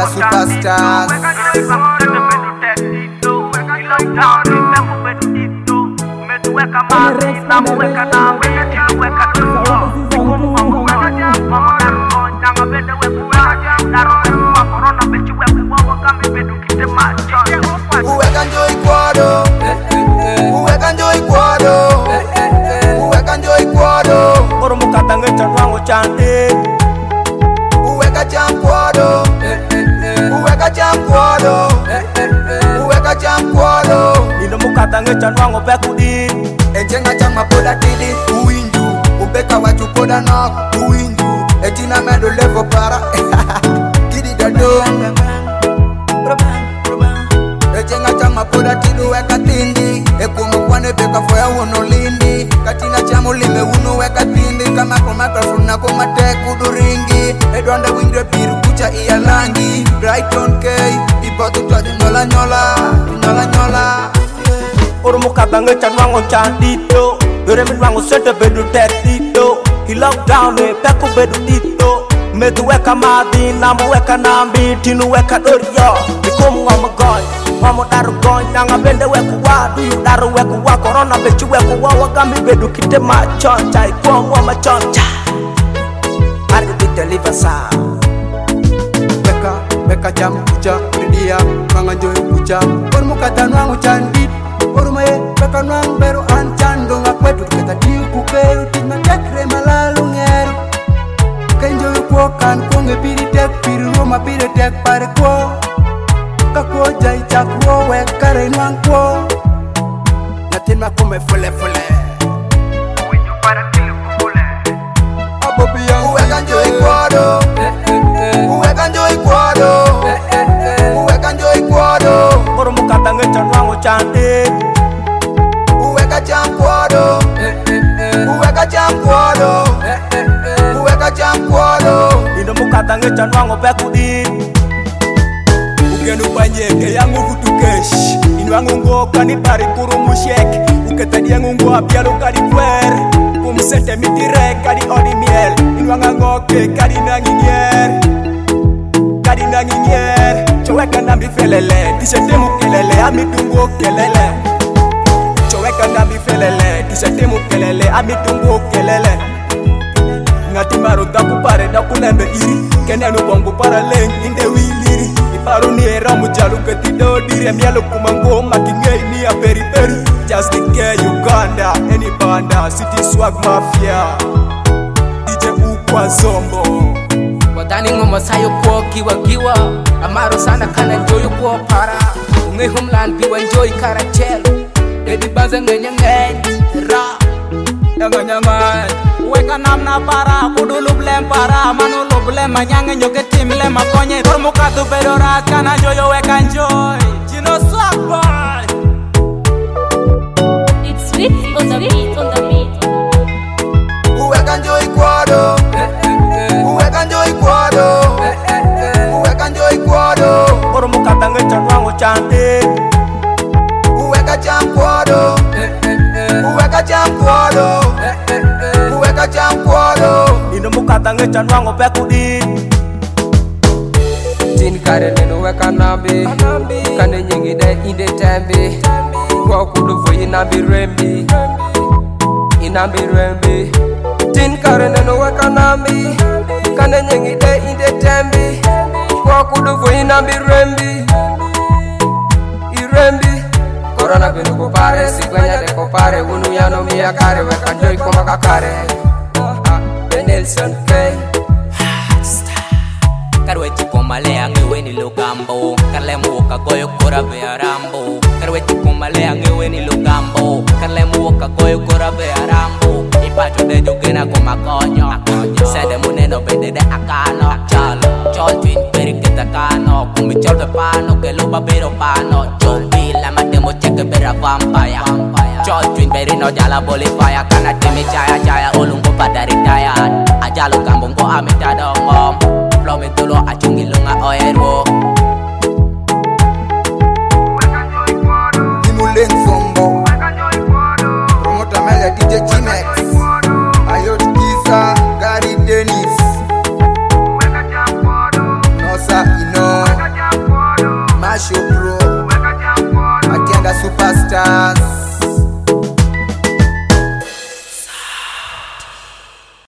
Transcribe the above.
la superstars. Uweka njoi kwado, uweka njoi kwado, uweka njoi kwado. Oro mukatange chanwango chande. Uweka chamkwado, uweka chamkwado, uweka chamkwado. Ino mukatange chanwango pekudi. Echenga chama poda tidi uinju, ubeka watu poda nok uinju. Echina medo levo para, kidi dado. Echenga chama poda tidi weka tindi, ekumu kwane beka foya wono lindi. Katina chamu lime unu weka tindi, kama microphone na kuma teku duringi. Edwanda wingre biru kucha iya langi. Brighton K, ipo tutwa nyola nyola, nyola nyola. Oro mukatange chanwango chandito. Yore midwango sete bedu tetito. He lockdown le peku bedu dito. Medu weka madhi, namu weka nambi, tinu weka dorio. Nikumu ngoma goy, ngoma daru goy. Nanga bende weku wa, duyu daru weku wa. Corona bechu weku wa, wagambi bedu kite machon. Chai kwa mwama chon, cha. Argi bite liva saa. Weka jam kucha, ridia, manga joy kucha. Oro mukatanwango chandit. Orume beka nwang beru anchando ngakwetu keta tiu kuperu tima tekre malalu ngeru. Kenjo yuko kan konge piri tek piri roma piri tek pare ko. Kakwo jai chakwo wekare nwang ko. Natin makume fule fule. Uwinju para kile kukule. Abobi yang uweka njoi kwado, uweka njoi kwado, uweka njoi kwado. Oro mukatange chanwango chande. Uweka chamkwado, uweka chamkwado, uweka chamkwado. Ino mukatange chanwango pekudi. Ugenu banyeke yangu kutukesh. Inwangu ngoka ni pari kuru mushek. Uketadi yangu ngwa pialu kadi kwer. Kumsete mitire kadi odi miel. Inwanga ngoke kadi nanginyer. Kadi nanginyer. Choweka nambi felele. Tishete mukelele amitungo kelele. Choweka nambi felele. Tishete mukelele amitungo kelele. Ngati maro daku pare daku lembe iri. Kenenu bongo para leng inde wiliri. Iparu ni era mujalu ketido dire mialu kumango makingei ni a peri peri. Just in care Uganda, any banda, city swag mafia. DJ ukwa zombo. Wadani ngoma sayo kwa kiwa kiwa. Amaro sana kana joyo kwa para. Unge homeland biwa enjoy karachel. Edi baza nganyangay ra. Nyanganyangan weka namna para kudu lublem para manu lublem manyange nyoke timle makonye tormuka tu pedorat kana joyo weka enjoy Gino swag boy. It's sweet on the beat, on the beat. Uweka njoi kwado, uweka njoi kwado, uweka njoi kwado. Oro mukatange chanwango chande. Uweka chamkwado, uweka chamkwado, uweka chamkwado. Ino mukatange chanwango pekudi. Tin kare neno weka nambi. Kane nyingi de inde tembi. Kwa kudu fo inambi rembi. Inambi rembi. Tin kare neno weka nambi. Kane nyingi de inde tembi. Kwa kudu fo inambi rembi. Irembi. Corona binu kupare, sigwenya de kupare. Unu yano miya kare, weka njoi kuma kakare. Nelson K. Karwe chiko malea ngewe ni lugambo. Karle muoka goyo kora bea rambo. Karwe chiko malea ngewe ni lugambo. Karle muoka goyo kora bea rambo. Ipacho de jugena kuma konyo. Sede muneno bende de akano. Chalo, chol twin peri kita kano. Kumi chol de pano, ke lupa biro pano. Chombi la matemo cheke bera vampire. Chol twin peri no jala boli fire. Kana timi chaya chaya ulungo pada retired. Ajalo kambong ko amita dongom. Flow me tulo